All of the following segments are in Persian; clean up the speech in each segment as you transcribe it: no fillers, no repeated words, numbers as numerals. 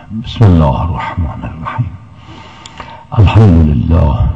بسم الله الرحمن الرحیم. الحمد لله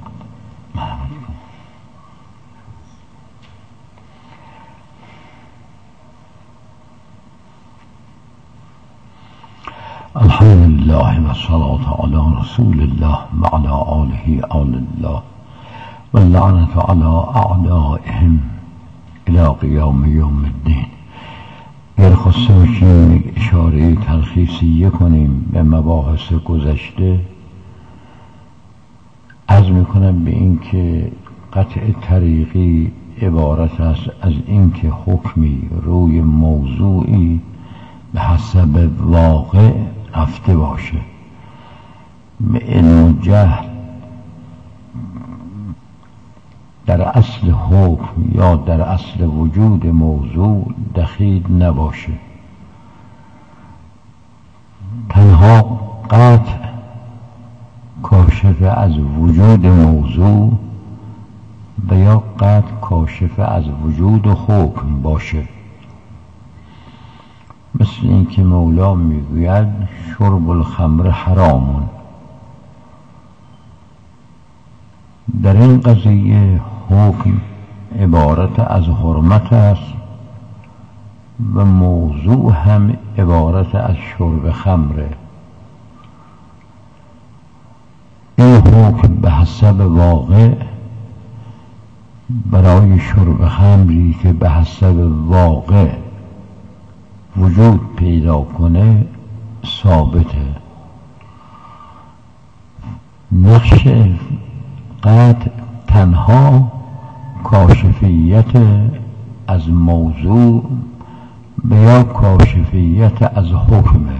الحمد لله والصلاة على رسول الله وعلى آله آل الله واللعنة على أعدائهم إلى قیام یوم الدین. اگر خواسته باشیم یک اشاره تلخیصیه کنیم به مباحث گذشته، عرض میکنم به این که قطع طریقی عبارت است از این که حکمی روی موضوعی به حسب واقع رفته باشه. به علم و جهل در اصل حکم یا در اصل وجود موضوع دخیل نباشه. تنها قطع کاشف از وجود موضوع و یا قطع کاشف از وجود حکم باشه. مثل این که مولا میگوید شرب الخمر حرامون. در این قضیه حکم عبارت از حرمت است و موضوع هم عبارت از شرب خمره. این حکم به حسب واقع برای شرب خمری که به حسب واقع وجود پیدا کنه ثابته. نقش قطع تنها کاشفیت از موضوع و یا کاشفیت از حکمه،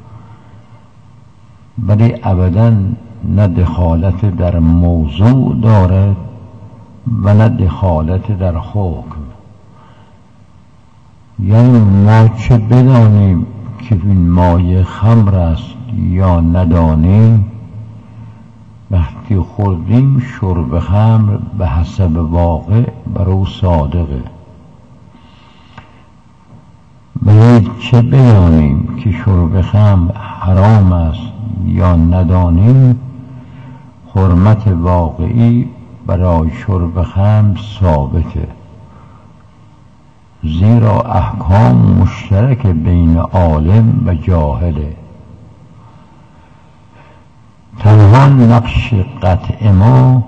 ولی ابدا نه دخالت در موضوع دارد و نه دخالت در حکم. یعنی ما چه بدانیم که این مایه خمر است یا ندانیم، وقتی خوردیم شرب خمر به حسب واقع برو صادقه. ولی چه بدانیم که شرب خمر حرام است یا ندانیم، حرمت واقعی برای شرب خمر ثابته، زیرا احکام مشترک بین عالم و جاهله. تنها نقش قطع ما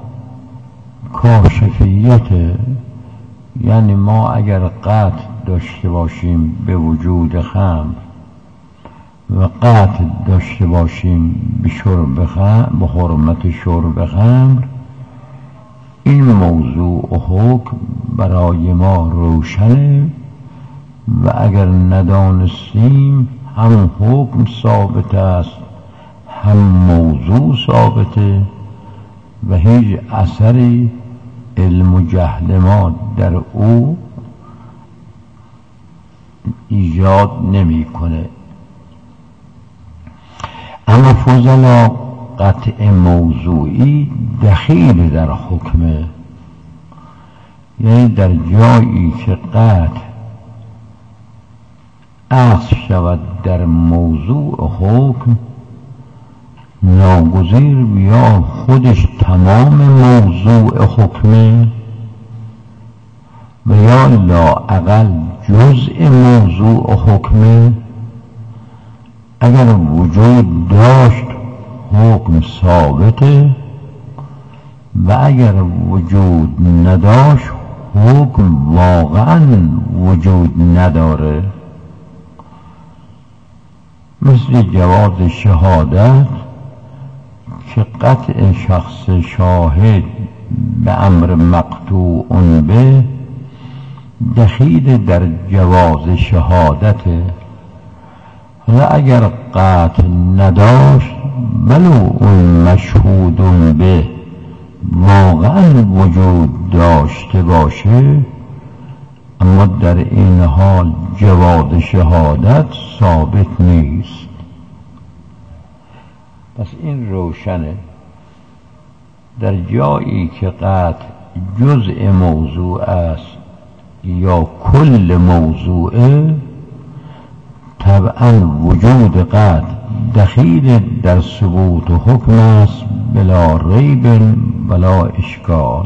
کاشفیت، یعنی ما اگر قطع داشته باشیم به وجود خمر و قطع داشته باشیم به شرب خمر، به حرمت شرب خمر، این موضوع و حکم برای ما روشنه و اگر ندانستیم هم حکم ثابت است هم موضوع ثابته و هیچ اثری علم و جهل ما در او ایجاد نمی کنه. اما فضلا قطع موضوعی دخیل در حکمه، یعنی در جایی که قطع اصل شود در موضوع حکم، ناگزیر بیا خودش تمام موضوع حکمه و یا لااقل جزء موضوع حکمه. اگر وجود داشت حکم ثابته و اگر وجود نداشت حکم واقعا وجود نداره. مثل جواز شهادت که قطع شخص شاهد به امر مقطوع به دخیل در جواز شهادته. و اگر قطع نداشت ولو اون مشهود به واقعا وجود داشته باشه، اما در این حال جواز شهادت ثابت نیست. پس این روشنه. در جایی که قطع جزء موضوع است یا کل موضوعه، طبعا وجود قطع دخیل در ثبوت و حکم است بلا ریب ولا اشکال.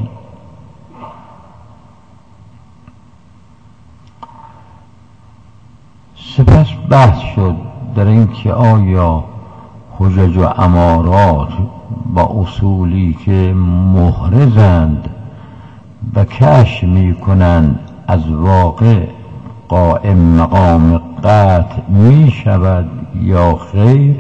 سپس بحث شد در این که آیا حجج و امارات با اصولی که محرزند و کشف می کنند از واقع قائم مقام قطع می شود یا خیر؟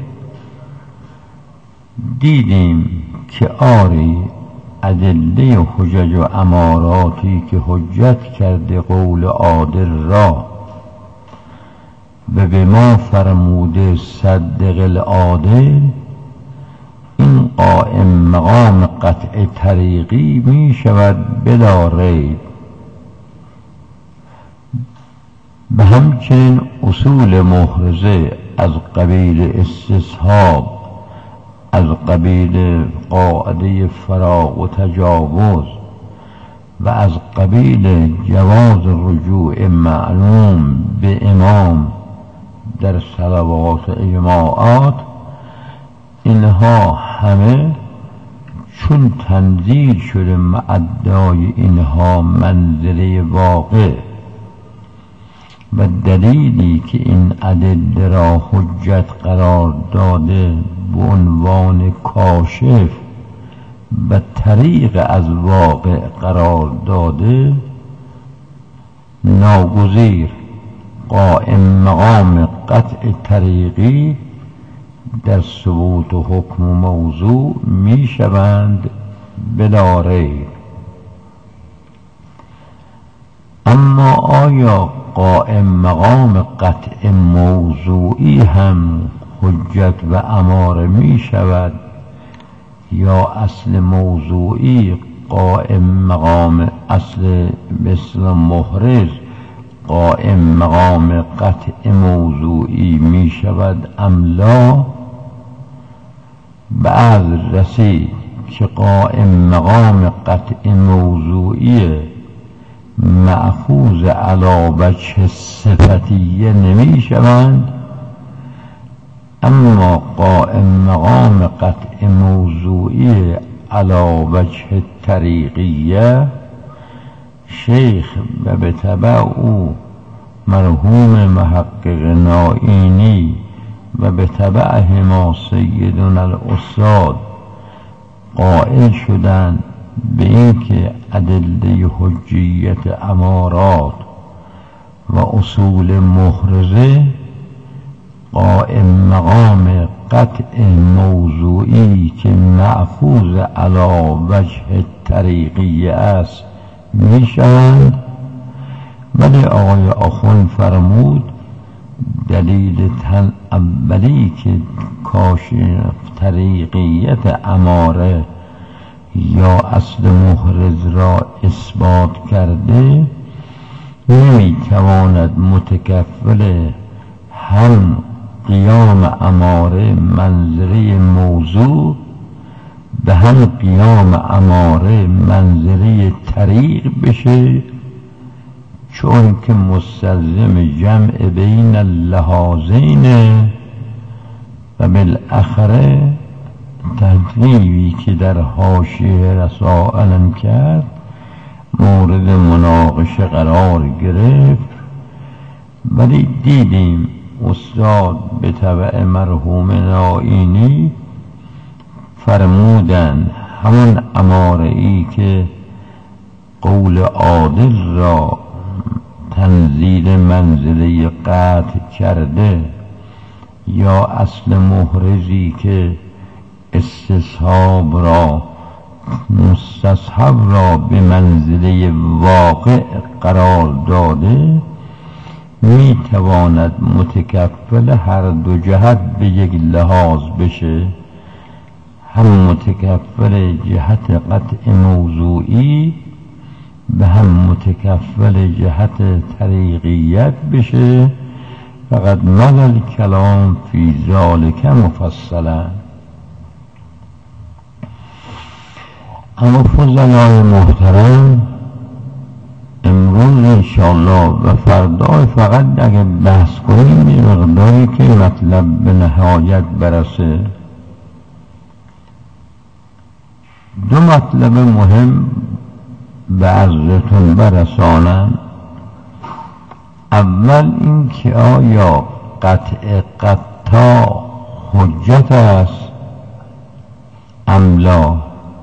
دیدیم که آری ادله حجج و اماراتی که حجت کرده قول عادل را و به ما فرموده صدق العادل، این قائم مقام قطع طریقی می شود بلا ریب. به همچنین اصول محرزه از قبیل استصحاب، از قبیل قاعده فراغ و تجاوز و از قبیل جواز رجوع معلوم به امام در صلوات اجماعات، اینها همه چون تنزیل شده معدای اینها منزله واقع و دلیلی که این ادله را حجت قرار داده به عنوان کاشف و طریق از واقع قرار داده، ناگزیر قائم مقام قطع طریقی در ثبوت و حکم و موضوع می شوند بلا ریب. اما آیا قائم مقام قطع موضوعی هم حجت و اماره می شود یا اصل موضوعی قائم مقام اصل مثل محرز قائم مقام قطع موضوعی می شود ام لا؟ بعض رسید که قائم مقام قطع موضوعی مأخوذ علی وجه صفتیه نمی شوند، اما قائم مقام قطع موضوعی علی وجه طریقیه شیخ و به تبع او مرحوم محقق نائینی و به تبعهما سیدنا الاستاد قائل شدند به اینکه ادله حجیت امارات و اصول محرزه قائم مقام قطع موضوعی که مأخوذ علی وجه طریقی است می شوند. ولی آقای آخوند فرمود دلیل تن اولی که کاشف طریقیت اماره یا اصل محرز را اثبات کرده، نمی تواند متکفل هم قیام اماره منظره موضوع به هم قیام اماره منظره طریق بشه، چون که مستلزم جمع بین اللحاظین و بالاخره تدریبی که در حاشیه رسائلم کرد مورد مناقشه قرار گرفت. ولی دیدیم استاد به تبع مرحوم نائینی فرمودن همون اماره ای که قول عادل را تنزیل منزله قطع کرده یا اصل محرزی که استصحاب را مستصحب را به منزله واقع قرار داده، می تواند متکفل هر دو جهت به یک لحاظ بشه، هم متکفل جهت قطع موضوعی به هم متکفل جهت طریقیت بشه. فقط مدل کلام فی ذالک مفصلا. اما فضلای محترم، امروز انشاءالله و فردا فقط اگه بحث کنیم یه مقداری که مطلب به نهایت برسه. دو مطلب مهم به عرضتون برسانم. اول این که آیا قطع قطاع حجت است ام لا.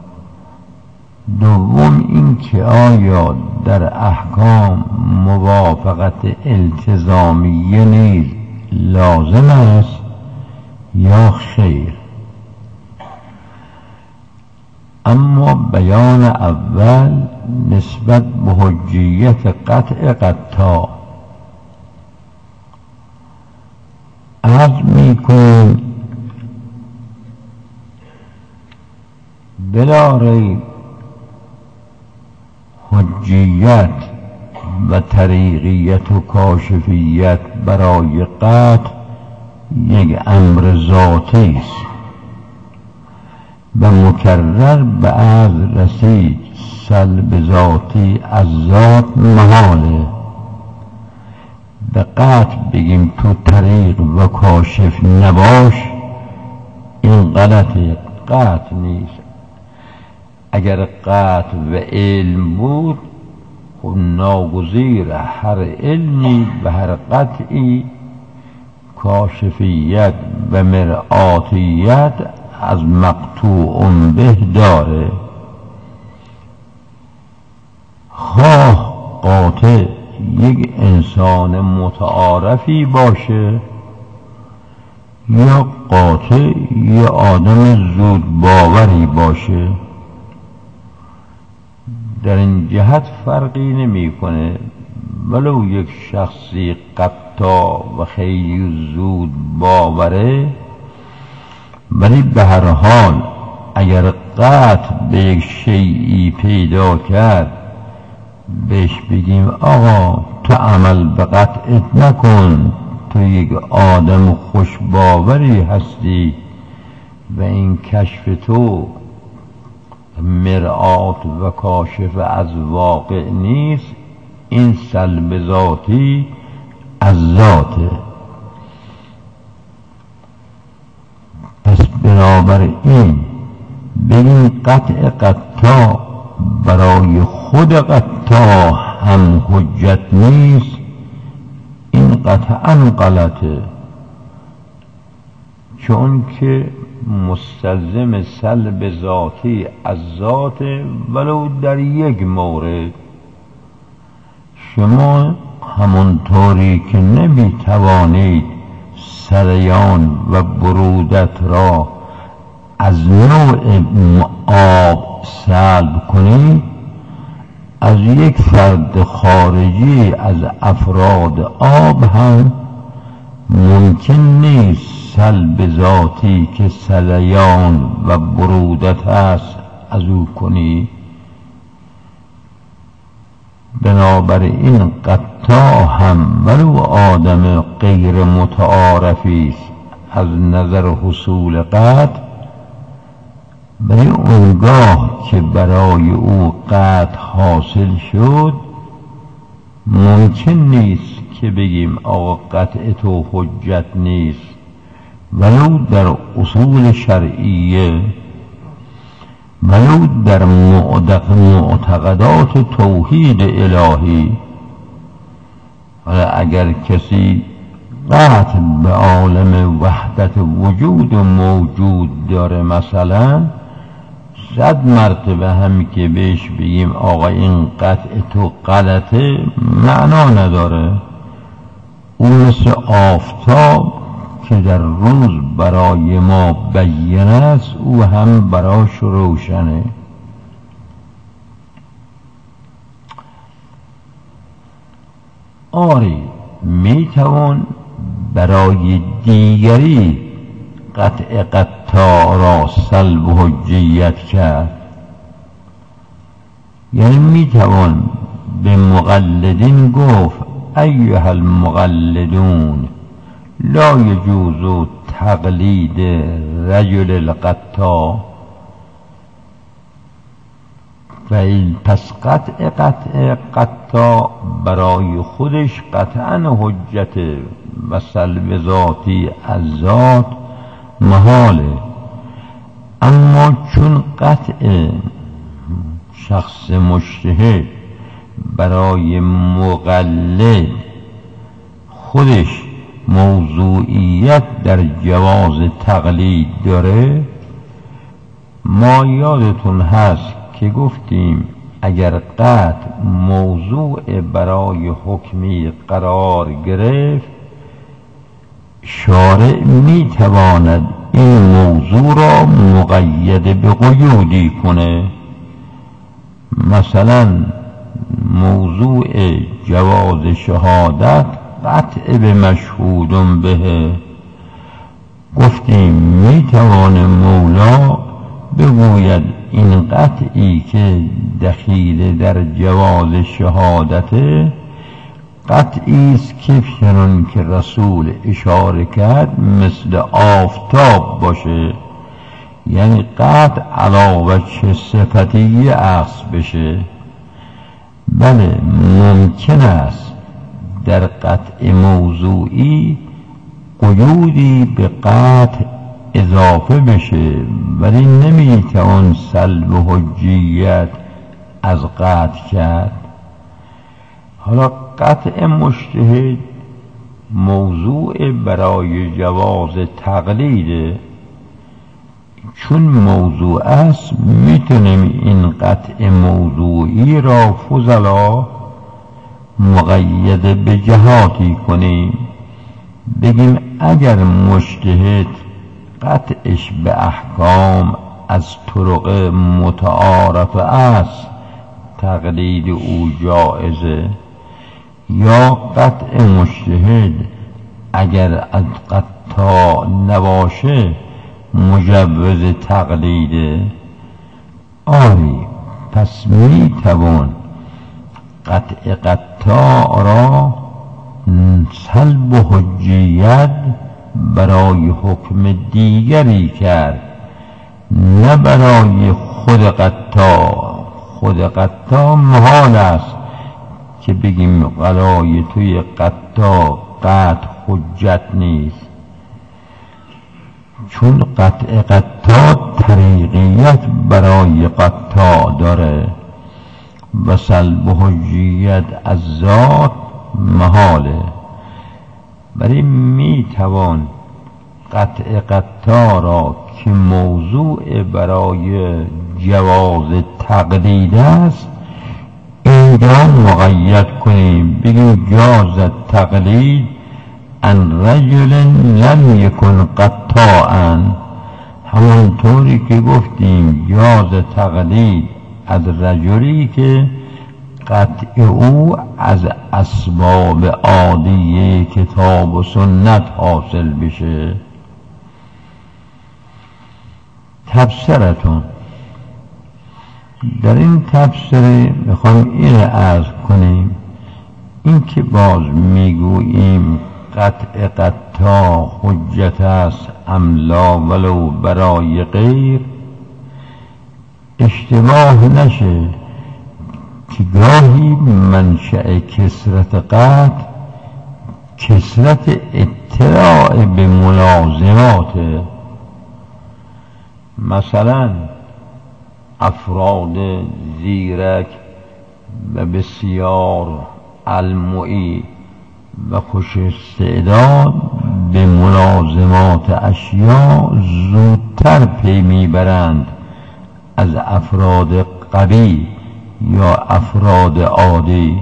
دوم این که آیا در احکام موافقت التزامیه نیز لازم است یا خیر. اما بیان اول نسبت به حجیت قطع قطاع عرض میکنیم بلا ریب حجیت و طریقیت و کاشفیت برای قطع یک امر ذاتی است و مکرر به عرض رسید سلب ذاتی از ذات محاله. به قطع بگیم تو طریق و کاشف نباش این غلطه، قطع نیست. اگر قطع و علم بود خب ناگزیر هر علمی و هر قطعی کاشفیت و مرآتیت از مقطوع به داره. خواه قاطع یک انسان متعارفی باشه یا قاطع یا آدم زود باوری باشه، در این جهت فرقی نمیکنه. ولو یک شخصی قطاع و خیلی زود باوره، ولی به هر حال اگر قطع به یک شیئی پیدا کرد بهش بگیم آقا تو عمل به قطعت نکن، تو یک آدم خوش باوری هستی و این کشف تو مرآت و کاشف از واقع نیست، این سلب ذاتی از ذاته. پس بنابراین بگیم قطع قطاع برای خود قطاع هم حجت نیست، این قطعا غلطه، چون که مستلزم سلب ذاتی از ذات ولو در یک مورد. شما همونطوری که نمی توانید سریان و برودت را از نوع آب سلب کنید، از یک فرد خارجی از افراد آب هم ممکن نیست سلب ذاتی که سریان و برودت است از او کنی. بنابراین قطاع هم ولو آدم غیر متعارفی است از نظر حصول قطع، ولی اونگاه که برای او قطع حاصل شد ممکن نیست که بگیم آقا قطع تو حجت نیست، ولو در اصول شرعیه، ولو در معتقدات توحید الهی. حالا اگر کسی قطع به عالم وحدت وجود موجود داره، مثلا 100 مرتبه هم که بهش بگیم آقا این قطع تو غلطه معنا نداره. اون مثل آفتاب که در روز برای ما بیان است، او هم براش روشنه. آری میتوان برای دیگری قطع قطاع را سلب حجیت کرد، یعنی میتوان به مقلدین گفت ایها المقلدون لا یجوز تقلید رجل القطاع، پس قطع قطاع برای خودش قطعا حجت و سلب ذاتی از ذات محاله. اما چون قطع شخص مجتهد برای مقلد خودش موضوعیت در جواز تقلید داره، ما یادتون هست که گفتیم اگر قطع موضوع برای حکمی قرار گرفت، شارع می تواند این موضوع را مقید به قیودی کنه. مثلا موضوع جواز شهادت قطع به مشهود به، گفتیم می توانه مولا بگوید این قطعی که دخیل در جواز شهادته قطعی است که چنان که رسول اشاره کرد مثل آفتاب باشه، یعنی قطع علاوه چه صفتی اخذ بشه. بله ممکن است در قطع موضوعی قیودی به قطع اضافه بشه، ولی نمیتوان سلب حجیت از قطع کرد. حالا قطع مجتهد موضوع برای جواز تقلیده، چون موضوع است میتونیم این قطع موضوعی را فضلا مقید به جهاتی کنیم. بگیم اگر مجتهد قطعش به احکام از طرق متعارف است تقلید او جائزه، یا قطع مجتهد اگر از قطاع نباشه مجوز تقلیده. آری پس می توان قطع قطاع را سلب حجیت برای حکم دیگری کرد، نه برای خود قطاع. خود قطاع محال است که بگیم قضای توی قطاع قطع حجت نیست، چون قطع قطاع طریقیت برای قطاع داره و سلب حجیت از ذات محاله. ولی می توان قطع قطاع را که موضوع برای جواز تقلید است اینجا مقید کنیم، بگیم جاز تقلید ان رجل لم یکن قطاعا، همونطوری که گفتیم جاز تقلید از رجلی که قطع او از اسباب عادی کتاب و سنت حاصل بشه. تبصرتون در این تبصره میخوام این عرض کنیم، این که باز میگوییم قطع قطاع حجت است املا ولو برای غیر، اشتباه نشه که گاهی منشأ کثرت قطع کثرت اطلاع به ملازمات. مثلا افراد زیرک و بسیار علموی و خوش استعداد به ملازمات اشیاء زودتر پی میبرند از افراد قوی یا افراد عادی.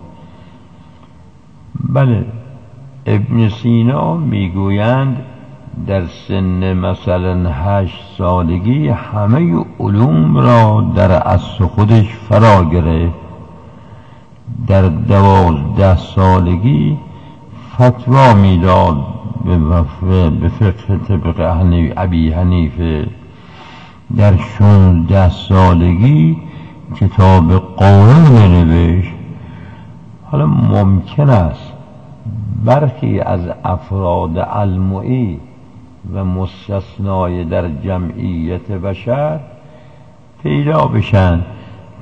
بله ابن سینا میگویند در سن مثلا 8 سالگی همه علوم را در اصل خودش فرا گرفت، در 12 سالگی فتوا میداد به فقه طبق ابی حنیفه، در 16 سالگی کتاب قانون نوشت. حالا ممکن است برخی از افراد علموی و مستثنای در جمعیت بشر پیدا بشن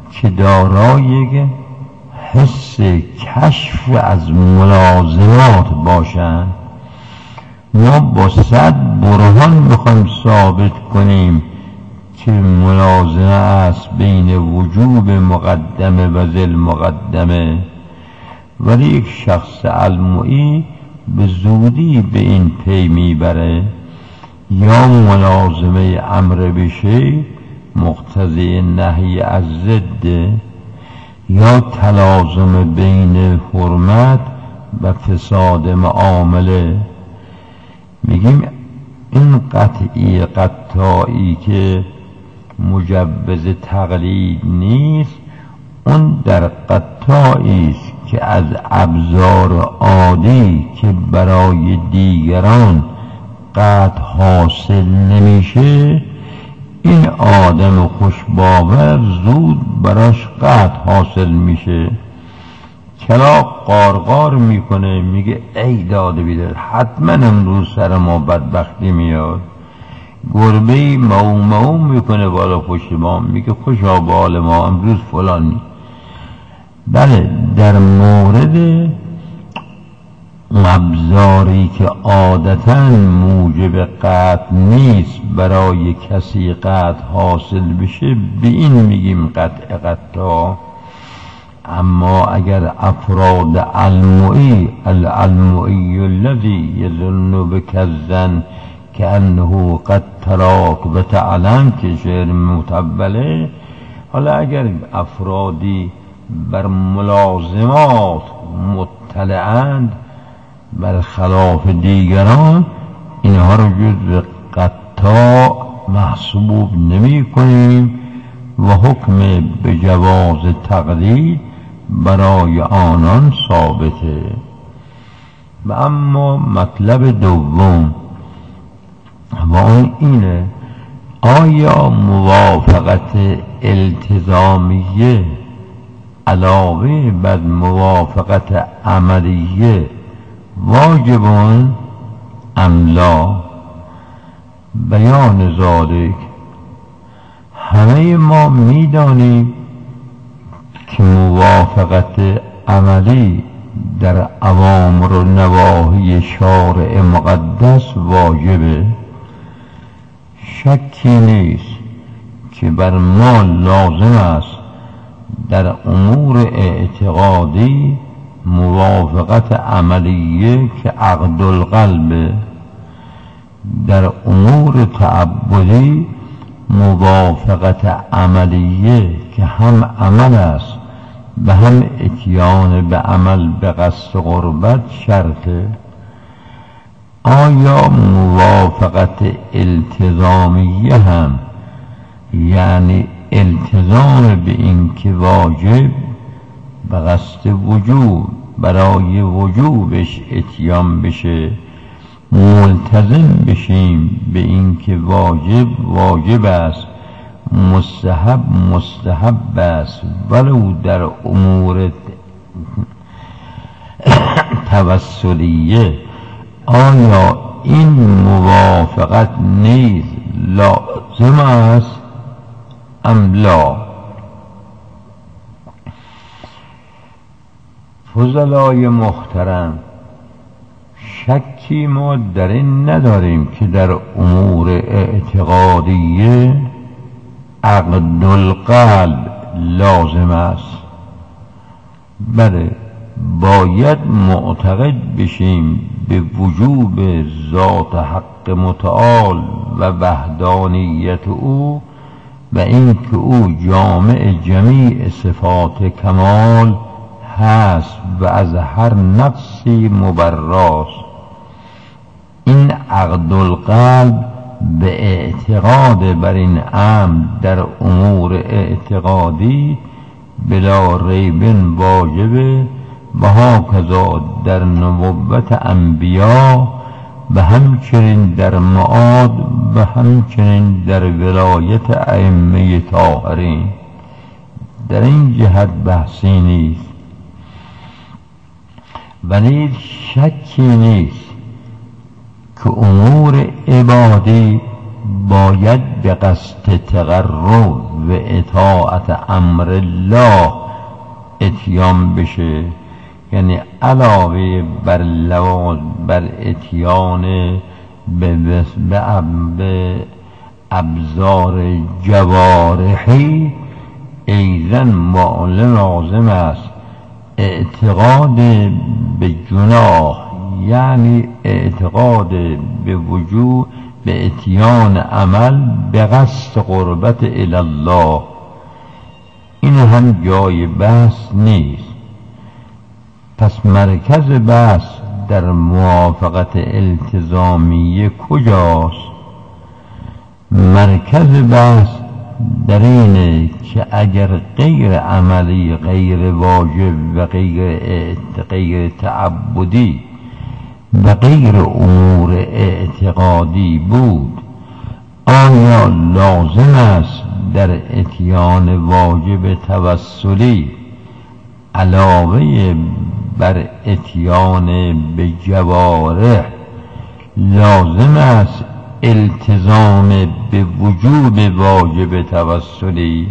که دارای یک حس کشف از ملازمات باشند. ما با 100 برهان میخوایم ثابت کنیم که ملازمه است بین وجوب مقدمه و ذل مقدمه، ولی یک شخص علموی به زودی به این پی میبره یا ملازمه امر بشه مقتضی نهی از ضد، یا تلازم بین حرمت و فساد معامله. میگیم این قطعی قطاعی که مجوز تقلید نیست، اون در قطاعی است که از ابزار عادی که برای دیگران قطع حاصل نمیشه، این آدم خوشباور زود براش قطع حاصل میشه. کلاغ قارقار میکنه، میگه ای داده بیدار، حتما امروز سر ما بدبختی میاد. گربه‌ای مو مو میکنه بالا پشت ما، میگه خوشا به حال ما امروز فلان. بله، در مورد ابزاری که عادتا موجب قطع نیست برای کسی قطع حاصل بشه، به این میگیم قطع قطع. اما اگر افراد علموی، العلموی الذی یظن بک الظن کأنه قد تراک و تعلم که شعر متوله، حالا اگر افرادی بر ملازمات مطلعند برخلاف دیگران، اینها رو جز قطاع محسوب نمی کنیم و حکم به جواز تقلید برای آنان ثابته. و اما مطلب دوم و اون اینه: آیا موافقت التزامیه علاوه بر موافقت عملیه واجبون ام لا؟ بیان ذالک: همه ما میدانیم که موافقت عملی در اوامر و نواهی شارع مقدس واجبه. شکی نیست که بر ما لازم است در امور اعتقادی موافقت عملیه که عقد القلب، در امور تعبدی موافقت عملیه که هم عمل است و هم اتیان به عمل به قصد قربت شرطه. آیا موافقت التزامیه هم یعنی التزام به این که واجب به قصد وجوب برای وجوبش اتیان بشه، ملتزم بشیم به این که واجب واجب است، مستحب مستحب است، ولو در امور توسلیه، آیا این موافقت نیز لازم است ام لا؟ فضلای محترم، شکی ما در این نداریم که در امور اعتقادیه عقد القلب لازم است. بله، باید معتقد بشیم به وجوب ذات حق متعال و وحدانیت او و اینکه او جامع جمیع صفات کمال هست و از هر نقصی مبراست. این عقد القلب به اعتقاد بر این امر در امور اعتقادی بلا ریب واجبه و هاکذا در نبوت انبیا و همچنین در معاد و همچنین در ولایت ائمه طاهرین. در این جهت بحثی نیست و نیز شکی نیست که امور عبادی باید به قصد تقرب و اطاعت امر الله اتیان بشه، یعنی علاوه بر لواز بر اتیان به ابزار جوارحی، ایضاً لازم است اعتقاد به جناح، یعنی اعتقاد به وجود به اتیان عمل به قصد قربت الله. این هم جای بحث نیست. پس مرکز بحث در موافقت التزامیه کجاست؟ مرکز بحث در اینه که اگر غیر عملی، غیر واجب و غیر تعبدی و غیر امور اعتقادی بود، آیا لازم است در اتیان واجب توسلی علاوه بر اتیان به جوارح لازم است التزام به وجوب واجب توسلی،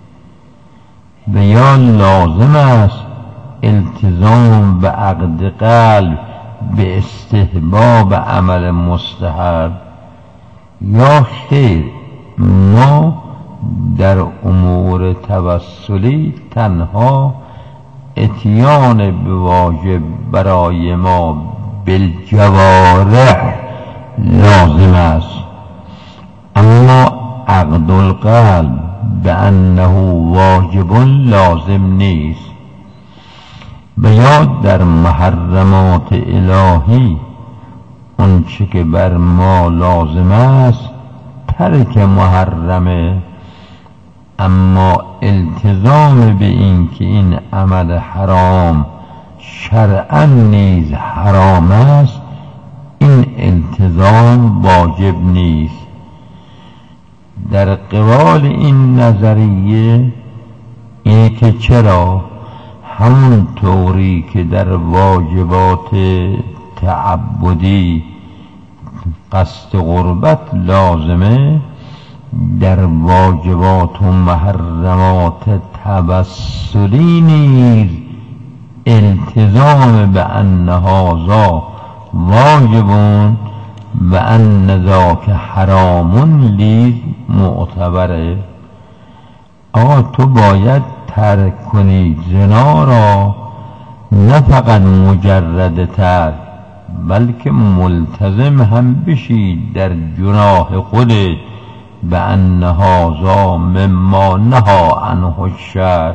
و یا لازم است التزام به عقد قلب به استحباب عمل مستحب، یا خیر ما در امور توسلی تنها اتیان به واجب برای ما بالجوارح لازم است، اما عقد القلب به انه واجب لازم نیست. و یا در محرمات الهی اونچه که بر ما لازم است ترک محرمه، اما التزام به این که این عمل حرام شرعاً نیز حرام است، این التزام واجب نیست. در قبال این نظریه اینه که چرا همون طوری که در واجبات تعبدی قصد قربت لازمه، در واجبات و محرمات توسلی نیز التزام به ان هذا واجبون و ان ذاک حرامون لیز معتبره. آقا تو باید ترک کنی زنا را، نه فقط مجرد ترک، بلکه ملتزم هم بشی در جناح خودت به ان هذا مما نهی عنه الشرع.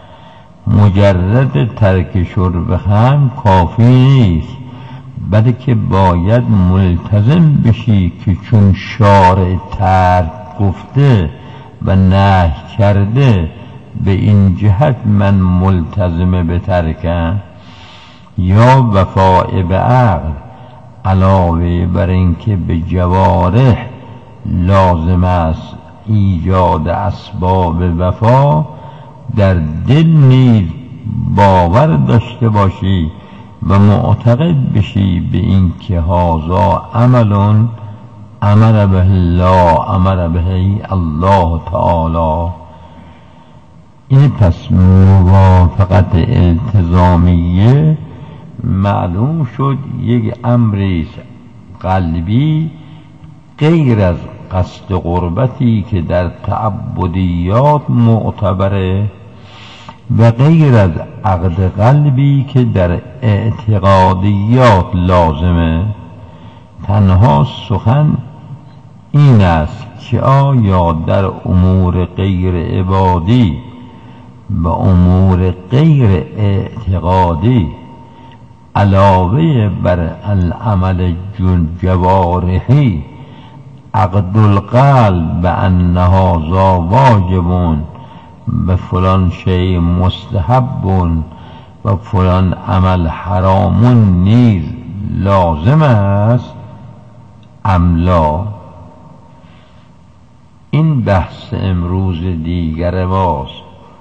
مجرد ترک شرب خمر کافی نیست، بلکه باید ملتزم بشی که چون شارع ترک گفته و نهی کرده به این جهت من ملتزم به ترکم. یا وفاء به عقل علاوه بر اینکه به جوارح لازم است ایجاد اسباب وفا، در دل نیز باور داشته باشی و معتقد بشی به این که هذا عمل امر به الله، امر به الله تعالی. این پس موافقت التزامیه معلوم شد یک امری قلبی غیر از قصد قربتی که در تعبدیات معتبره و غیر از عقد قلبی که در اعتقادیات لازمه. تنها سخن این است که آیا در امور غیر عبادی و امور غیر اعتقادی علاوه بر العمل جوارحی عقد القلب به ان هذا واجبون و فلان شیء مستحبون و فلان عمل حرامون نیز لازم است ام لا؟ این بحث امروز دیگر ماست.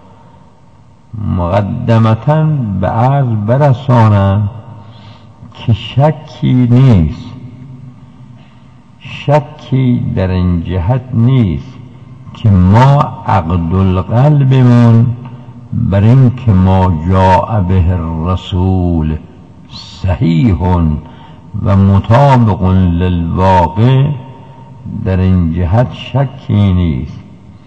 مقدمتاً به عرض برسانم که شکی نیست شکی در این جهت نیست که ما عقد القلبمون بر این که ما جاء به الرسول صحیح و مطابق للواقع، در این جهت شکی نیست.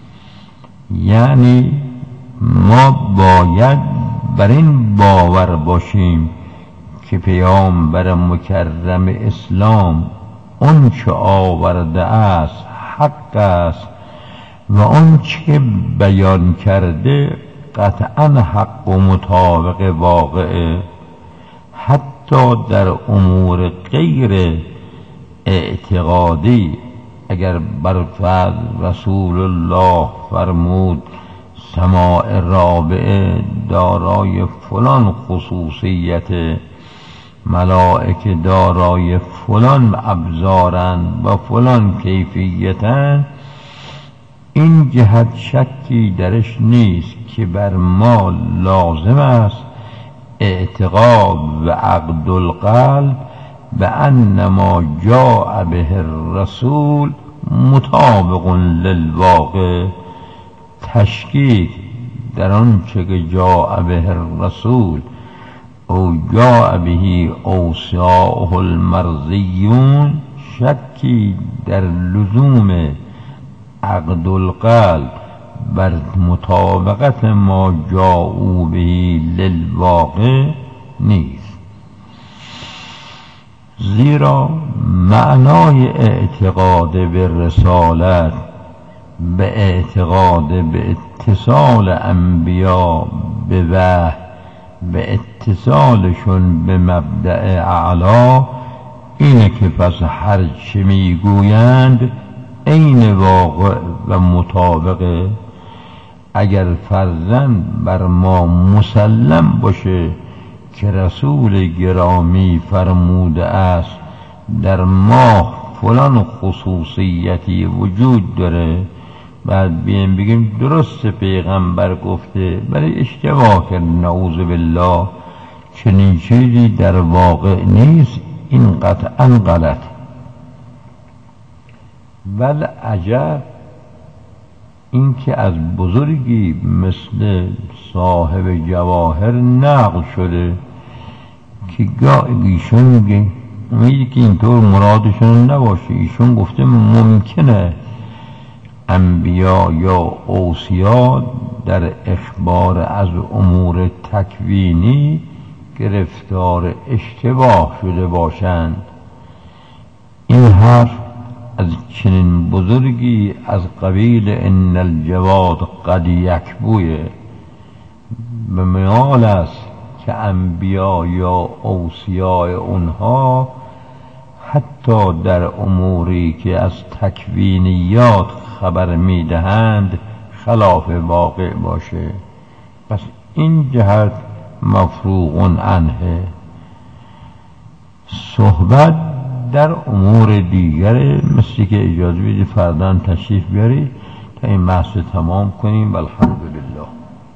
یعنی ما باید بر این باور باشیم که پیامبر مکرم اسلام اون چه آورده است حق است و اون چه بیان کرده قطعا حق و مطابق واقعه. حتی در امور غیر اعتقادی اگر بر فرض رسول الله فرمود سماع رابعه دارای فلان خصوصیت، ملائکه دارای فلان ابزارند و فلان کیفیتند، این جهت شکی درش نیست که بر ما لازم است اعتقاد و عقد القلب به ان ما جاء به الرسول مطابق للواقع، تشکیک در آنچه که جاء به الرسول او جاء به اوصیاء المرضیون، شکی در لزوم عقد القلب بر مطابقت ما جاءوا به للواقع نیست. زیرا معنای اعتقاد به رسالت به اعتقاد به اتصال انبیا به وحی، به اتصالشون به مبدأ اعلا، اینه که پس هر چه میگویند عین واقع و مطابقه. اگر فرضاً بر ما مسلم باشه که رسول گرامی فرموده است در ما فلان خصوصیتی وجود داره، بعد بیایم بگیم درست پیغمبر گفته، ولی اشتباه کرد، نعوذ بالله، چنین چیزی در واقع نیست، این قطعاً غلط. بل عجب این که از بزرگی مثل صاحب جواهر نقل شده که ایشون میگه امیدی که اینطور مرادشون نباشه، ایشون گفته ممکنه انبیا یا اوصیا در اخبار از امور تکوینی گرفتار اشتباه شده باشند. این حرف از چنین بزرگی از قبیل ان الجواد قد یکبویه، به میال است که انبیا یا اوصیاء اونها حتی در اموری که از تکوینیات خبر میدهند خلاف واقع باشه. پس این جهت مفروغ عنه. صحبت در امور دیگر مثل که اجازه بدید فرداً تشریف بیارید تا این بحث تمام کنیم. والحمدلله.